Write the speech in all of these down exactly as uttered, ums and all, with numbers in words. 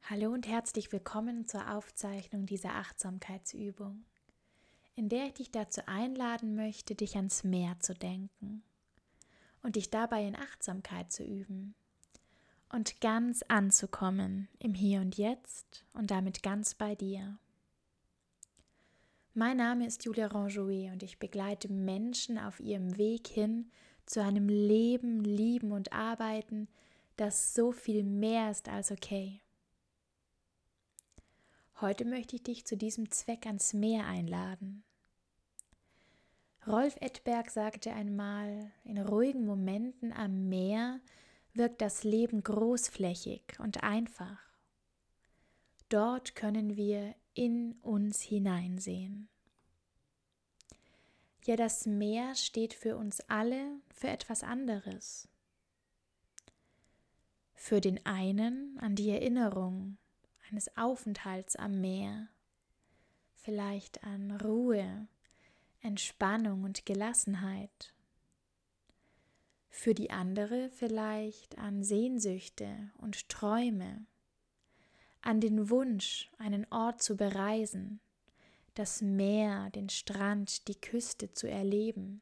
Hallo und herzlich willkommen zur Aufzeichnung dieser Achtsamkeitsübung, in der ich dich dazu einladen möchte, dich ans Meer zu denken und dich dabei in Achtsamkeit zu üben und ganz anzukommen im Hier und Jetzt und damit ganz bei dir. Mein Name ist Julia Ranjouet und ich begleite Menschen auf ihrem Weg hin zu einem Leben, Lieben und Arbeiten, das so viel mehr ist als okay. Heute möchte ich dich zu diesem Zweck ans Meer einladen. Rolf Edberg sagte einmal, in ruhigen Momenten am Meer wirkt das Leben großflächig und einfach. Dort können wir in uns hineinsehen. Ja, das Meer steht für uns alle für etwas anderes. Für den einen an die Erinnerung eines Aufenthalts am Meer, vielleicht an Ruhe, Entspannung und Gelassenheit. Für die andere vielleicht an Sehnsüchte und Träume, an den Wunsch, einen Ort zu bereisen, das Meer, den Strand, die Küste zu erleben.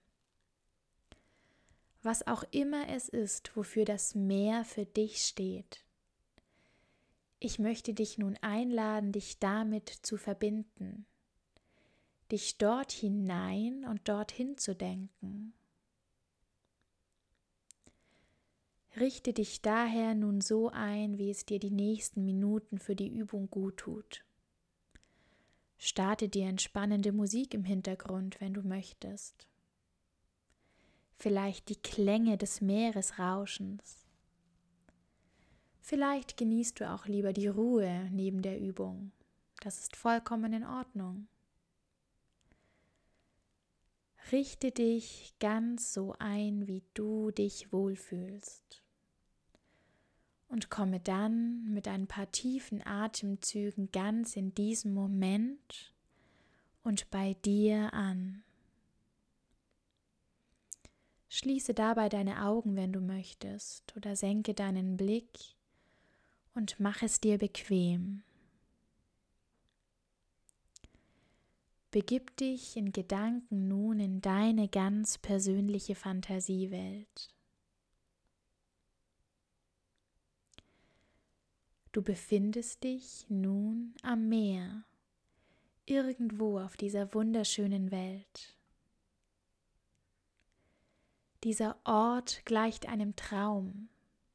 Was auch immer es ist, wofür das Meer für dich steht. Ich möchte dich nun einladen, dich damit zu verbinden, dich dort hinein und dorthin zu denken. Richte dich daher nun so ein, wie es dir die nächsten Minuten für die Übung gut tut. Starte dir entspannende Musik im Hintergrund, wenn du möchtest. Vielleicht die Klänge des Meeresrauschens. Vielleicht genießt du auch lieber die Ruhe neben der Übung. Das ist vollkommen in Ordnung. Richte dich ganz so ein, wie du dich wohlfühlst. Und komme dann mit ein paar tiefen Atemzügen ganz in diesem Moment und bei dir an. Schließe dabei deine Augen, wenn du möchtest, oder senke deinen Blick und mach es dir bequem. Begib dich in Gedanken nun in deine ganz persönliche Fantasiewelt. Du befindest dich nun am Meer, irgendwo auf dieser wunderschönen Welt. Dieser Ort gleicht einem Traum.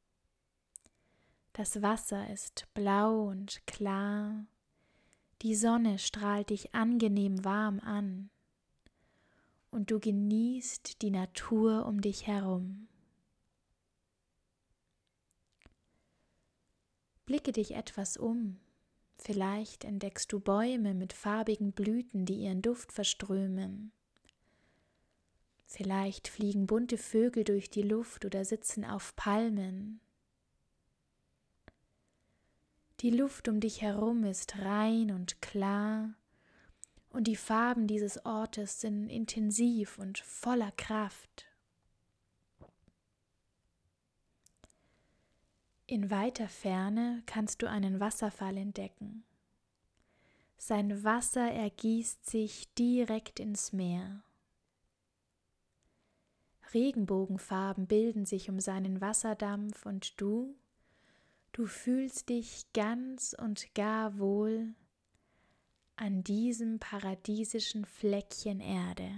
Das Wasser ist blau und klar, die Sonne strahlt dich angenehm warm an und du genießt die Natur um dich herum. Blicke dich etwas um, vielleicht entdeckst du Bäume mit farbigen Blüten, die ihren Duft verströmen. Vielleicht fliegen bunte Vögel durch die Luft oder sitzen auf Palmen. Die Luft um dich herum ist rein und klar und die Farben dieses Ortes sind intensiv und voller Kraft. In weiter Ferne kannst du einen Wasserfall entdecken. Sein Wasser ergießt sich direkt ins Meer. Regenbogenfarben bilden sich um seinen Wasserdampf und du, du fühlst dich ganz und gar wohl an diesem paradiesischen Fleckchen Erde.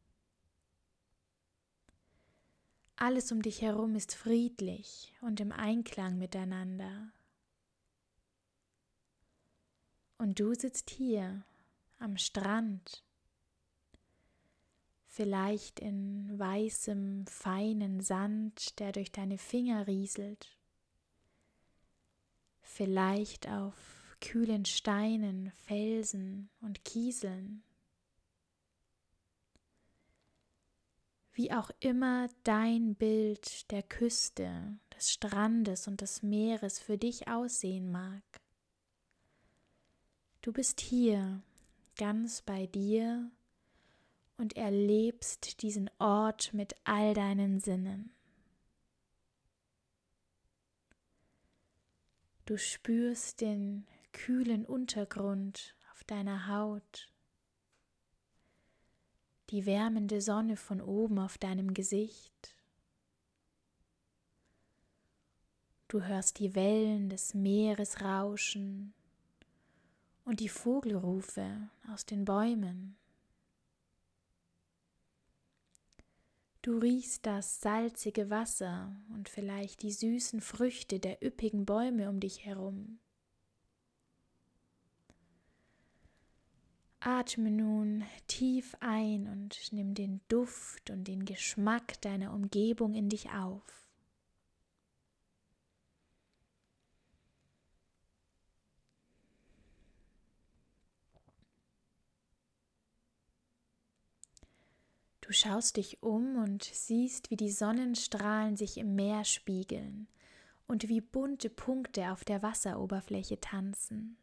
Alles um dich herum ist friedlich und im Einklang miteinander. Und du sitzt hier am Strand, vielleicht in weißem, feinen Sand, der durch deine Finger rieselt, vielleicht auf kühlen Steinen, Felsen und Kieseln. Wie auch immer dein Bild der Küste, des Strandes und des Meeres für dich aussehen mag. Du bist hier, ganz bei dir und erlebst diesen Ort mit all deinen Sinnen. Du spürst den kühlen Untergrund auf deiner Haut, die wärmende Sonne von oben auf deinem Gesicht. Du hörst die Wellen des Meeres rauschen und die Vogelrufe aus den Bäumen. Du riechst das salzige Wasser und vielleicht die süßen Früchte der üppigen Bäume um dich herum. Atme nun tief ein und nimm den Duft und den Geschmack deiner Umgebung in dich auf. Du schaust dich um und siehst, wie die Sonnenstrahlen sich im Meer spiegeln und wie bunte Punkte auf der Wasseroberfläche tanzen.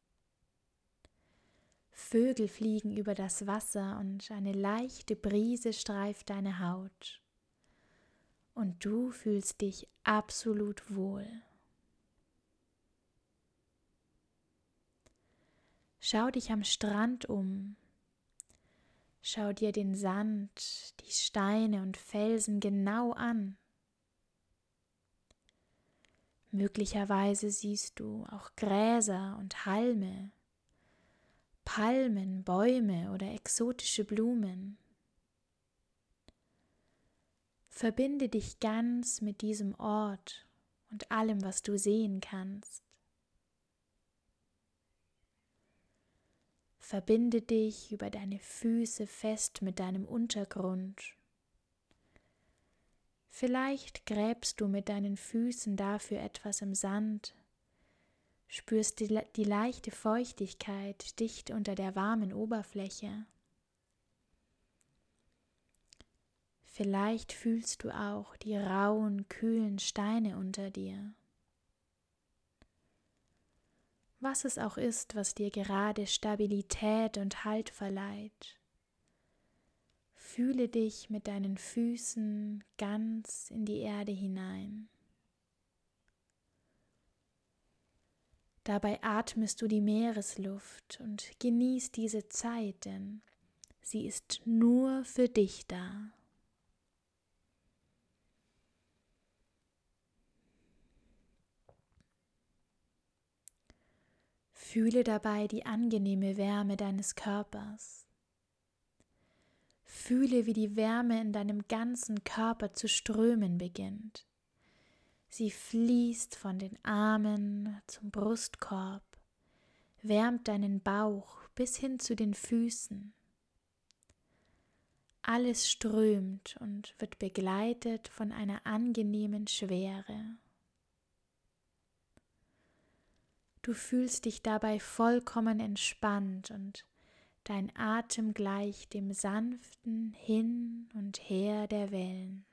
Vögel fliegen über das Wasser und eine leichte Brise streift deine Haut. Und du fühlst dich absolut wohl. Schau dich am Strand um. Schau dir den Sand, die Steine und Felsen genau an. Möglicherweise siehst du auch Gräser und Halme, Palmen, Bäume oder exotische Blumen. Verbinde dich ganz mit diesem Ort und allem, was du sehen kannst. Verbinde dich über deine Füße fest mit deinem Untergrund. Vielleicht gräbst du mit deinen Füßen dafür etwas im Sand, spürst die, die leichte Feuchtigkeit dicht unter der warmen Oberfläche. Vielleicht fühlst du auch die rauen, kühlen Steine unter dir. Was es auch ist, was dir gerade Stabilität und Halt verleiht. Fühle dich mit deinen Füßen ganz in die Erde hinein. Dabei atmest du die Meeresluft und genießt diese Zeit, denn sie ist nur für dich da. Fühle dabei die angenehme Wärme deines Körpers. Fühle, wie die Wärme in deinem ganzen Körper zu strömen beginnt. Sie fließt von den Armen zum Brustkorb, wärmt deinen Bauch bis hin zu den Füßen. Alles strömt und wird begleitet von einer angenehmen Schwere. Du fühlst dich dabei vollkommen entspannt und dein Atem gleicht dem sanften Hin und Her der Wellen.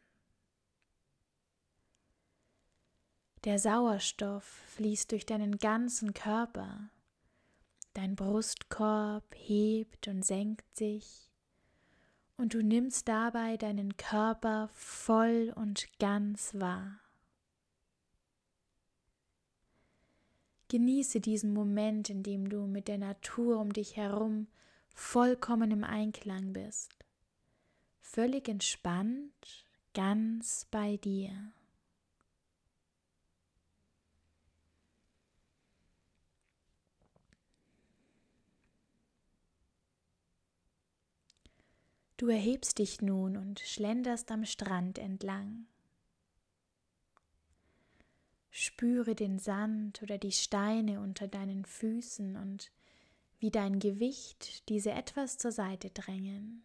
Der Sauerstoff fließt durch deinen ganzen Körper. Dein Brustkorb hebt und senkt sich und du nimmst dabei deinen Körper voll und ganz wahr. Genieße diesen Moment, in dem du mit der Natur um dich herum vollkommen im Einklang bist, völlig entspannt, ganz bei dir. Du erhebst dich nun und schlenderst am Strand entlang. Spüre den Sand oder die Steine unter deinen Füßen und wie dein Gewicht diese etwas zur Seite drängen.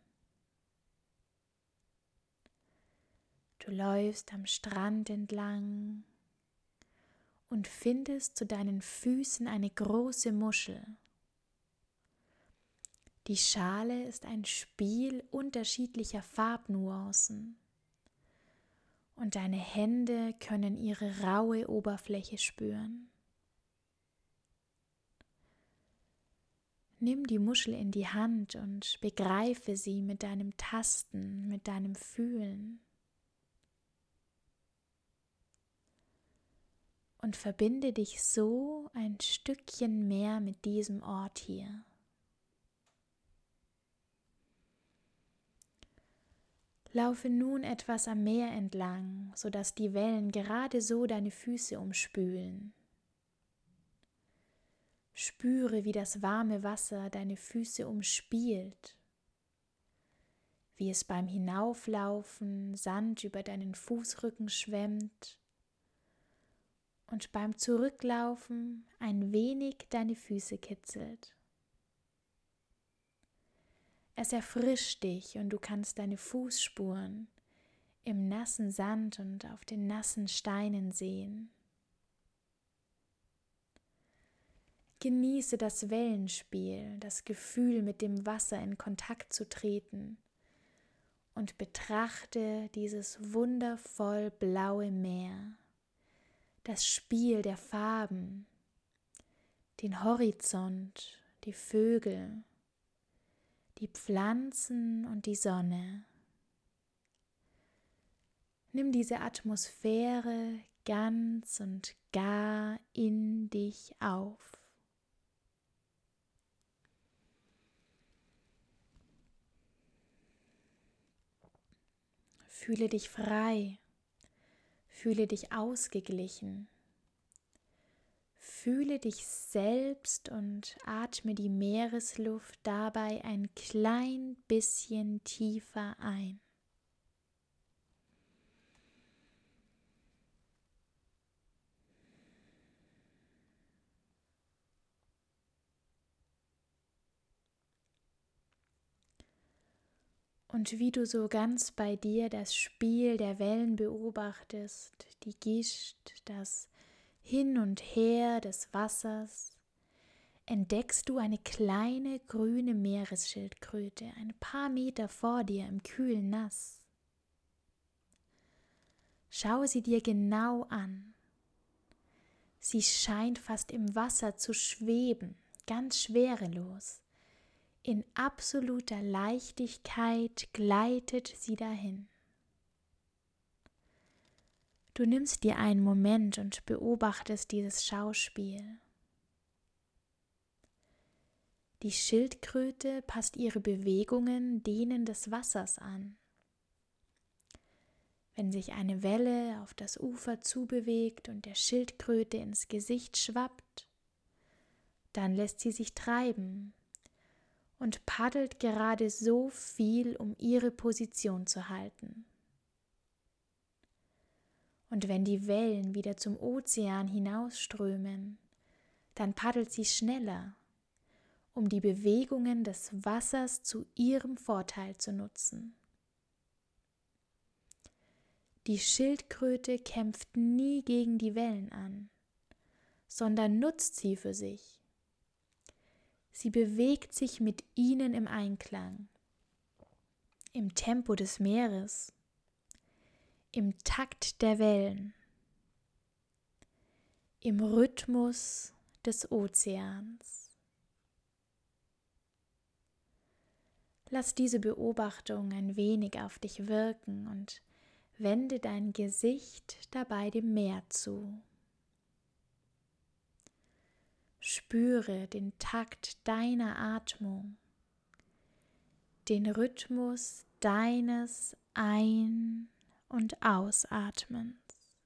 Du läufst am Strand entlang und findest zu deinen Füßen eine große Muschel. Die Schale ist ein Spiel unterschiedlicher Farbnuancen. Und deine Hände können ihre raue Oberfläche spüren. Nimm die Muschel in die Hand und begreife sie mit deinem Tasten, mit deinem Fühlen. und verbinde dich so ein Stückchen mehr mit diesem Ort hier. Laufe nun etwas am Meer entlang, sodass die Wellen gerade so deine Füße umspülen. Spüre, wie das warme Wasser deine Füße umspielt, wie es beim Hinauflaufen Sand über deinen Fußrücken schwemmt und beim Zurücklaufen ein wenig deine Füße kitzelt. Es erfrischt dich und du kannst deine Fußspuren im nassen Sand und auf den nassen Steinen sehen. Genieße das Wellenspiel, das Gefühl, mit dem Wasser in Kontakt zu treten und betrachte dieses wundervoll blaue Meer, das Spiel der Farben, den Horizont, die Vögel, die Pflanzen und die Sonne. Nimm diese Atmosphäre ganz und gar in dich auf. Fühle dich frei, fühle dich ausgeglichen, fühle dich selbst und atme die Meeresluft dabei ein klein bisschen tiefer ein. Und wie du so ganz bei dir das Spiel der Wellen beobachtest, die Gischt, das Hin und Her des Wassers, entdeckst du eine kleine grüne Meeresschildkröte ein paar Meter vor dir im kühlen Nass. Schau sie dir genau an. Sie scheint fast im Wasser zu schweben, ganz schwerelos. In absoluter Leichtigkeit gleitet sie dahin. Du nimmst dir einen Moment und beobachtest dieses Schauspiel. Die Schildkröte passt ihre Bewegungen denen des Wassers an. Wenn sich eine Welle auf das Ufer zubewegt und der Schildkröte ins Gesicht schwappt, dann lässt sie sich treiben und paddelt gerade so viel, um ihre Position zu halten. Und wenn die Wellen wieder zum Ozean hinausströmen, dann paddelt sie schneller, um die Bewegungen des Wassers zu ihrem Vorteil zu nutzen. Die Schildkröte kämpft nie gegen die Wellen an, sondern nutzt sie für sich. Sie bewegt sich mit ihnen im Einklang, im Tempo des Meeres, im Takt der Wellen, im Rhythmus des Ozeans. Lass diese Beobachtung ein wenig auf dich wirken und wende dein Gesicht dabei dem Meer zu. Spüre den Takt deiner Atmung, den Rhythmus deines Ein- und Ausatmens.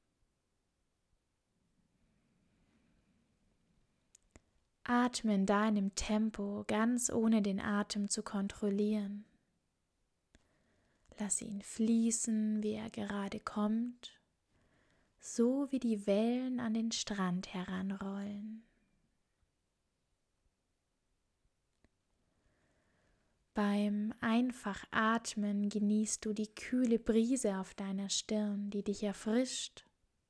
Atme in deinem Tempo, ganz ohne den Atem zu kontrollieren. Lass ihn fließen, wie er gerade kommt, so wie die Wellen an den Strand heranrollen. Beim Einfachatmen genießt du die kühle Brise auf deiner Stirn, die dich erfrischt.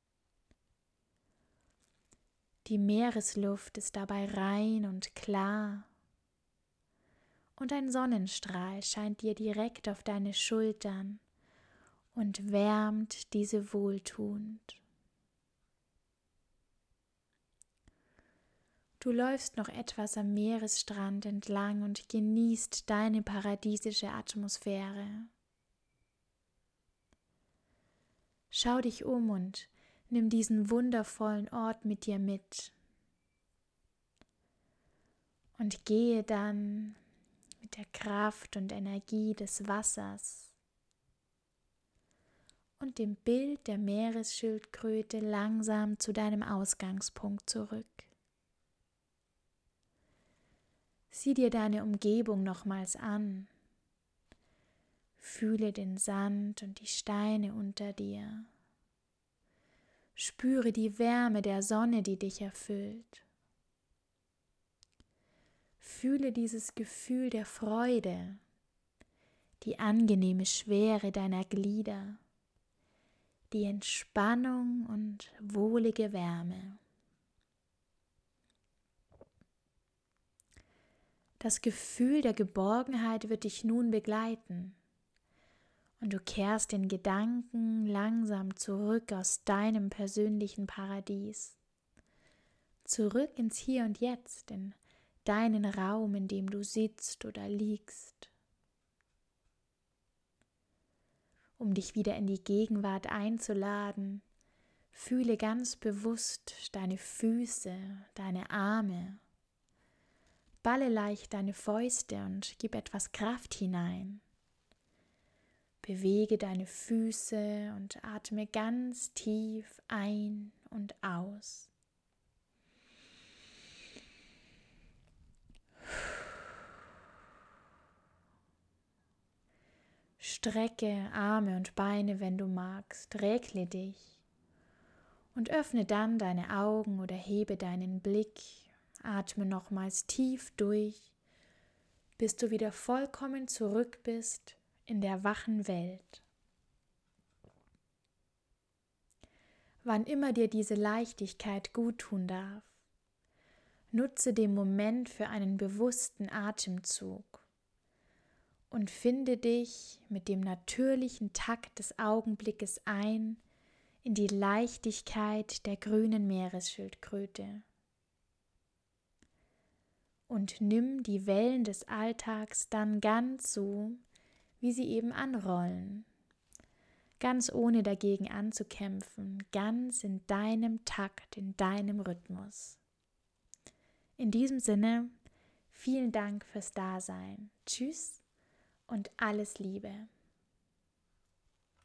Die Meeresluft ist dabei rein und klar und ein Sonnenstrahl scheint dir direkt auf deine Schultern und wärmt diese wohltuend. Du läufst noch etwas am Meeresstrand entlang und genießt deine paradiesische Atmosphäre. Schau dich um und Nimm diesen wundervollen Ort mit dir mit und gehe dann mit der Kraft und Energie des Wassers und dem Bild der Meeresschildkröte langsam zu deinem Ausgangspunkt zurück. Sieh dir deine Umgebung nochmals an. Fühle den Sand und die Steine unter dir. Spüre die Wärme der Sonne, die dich erfüllt. Fühle dieses Gefühl der Freude, die angenehme Schwere deiner Glieder, die Entspannung und wohlige Wärme. Das Gefühl der Geborgenheit wird dich nun begleiten und du kehrst in Gedanken langsam zurück aus deinem persönlichen Paradies, zurück ins Hier und Jetzt, in deinen Raum, in dem du sitzt oder liegst, um dich wieder in die Gegenwart einzuladen. Fühle ganz bewusst deine Füße, deine Arme. Balle leicht deine Fäuste und gib etwas Kraft hinein. Bewege deine Füße und atme ganz tief ein und aus. Strecke Arme und Beine, wenn du magst, regle dich und öffne dann deine Augen oder hebe deinen Blick. Atme nochmals tief durch, bis du wieder vollkommen zurück bist in der wachen Welt. Wann immer dir diese Leichtigkeit guttun darf, nutze den Moment für einen bewussten Atemzug und finde dich mit dem natürlichen Takt des Augenblickes ein in die Leichtigkeit der grünen Meeresschildkröte. Und nimm die Wellen des Alltags dann ganz so, wie sie eben anrollen, ganz ohne dagegen anzukämpfen, ganz in deinem Takt, in deinem Rhythmus. In diesem Sinne, vielen Dank fürs Dasein. Tschüss und alles Liebe.